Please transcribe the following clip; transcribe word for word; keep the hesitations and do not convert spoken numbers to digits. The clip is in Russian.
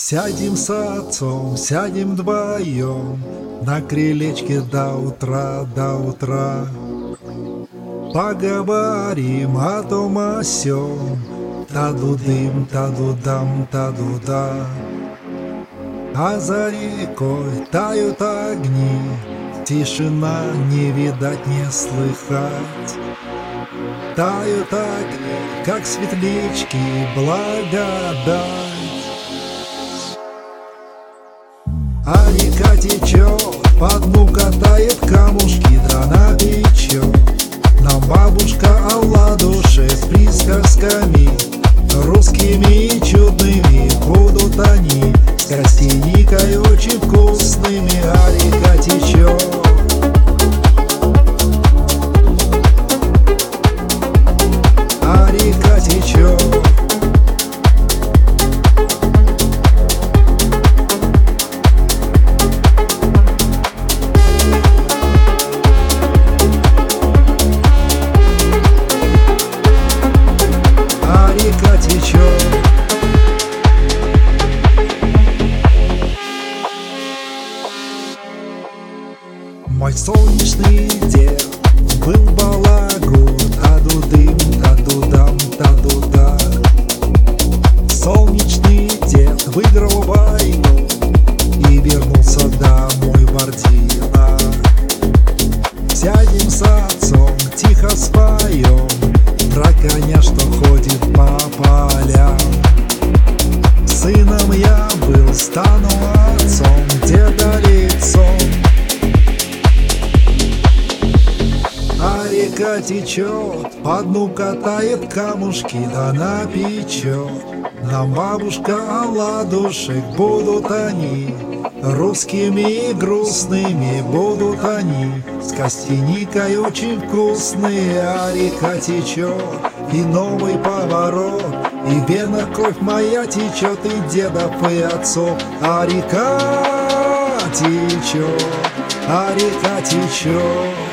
Сядем с отцом, сядем вдвоем на крылечке до утра, до утра. Поговорим о том о сём, та-ду-дым, та-ду-дам, та-ду-да. А за рекой тают огни, тишина не видать, не слыхать. Тают огни, как светлячки, благодать. А река течет, по дну катает камушки, дрона печет. Нам бабушка оладушек с присказками русскими и чудными будут они, с костяникой очень вкусными. А река течет, а река течет. Река течет. Мой солнечный дед был балагур, та-ду-дым, та-ду-дам, та-ду-да. Солнечный дед выиграл войну и вернулся домой в Ордина. Сядем с отцом, тихо споем про коня, что ходит по полям. Сыном я был, стану отцом, деда лицом. А река течет, по дну катает камушки, да напечет. Нам бабушка оладушек, будут они русскими и грустными, будут они с костяникой очень вкусные. А река течет, и новый поворот, и в венах кровь моя течет, и дедов, и отцов. А река течет, а река течет.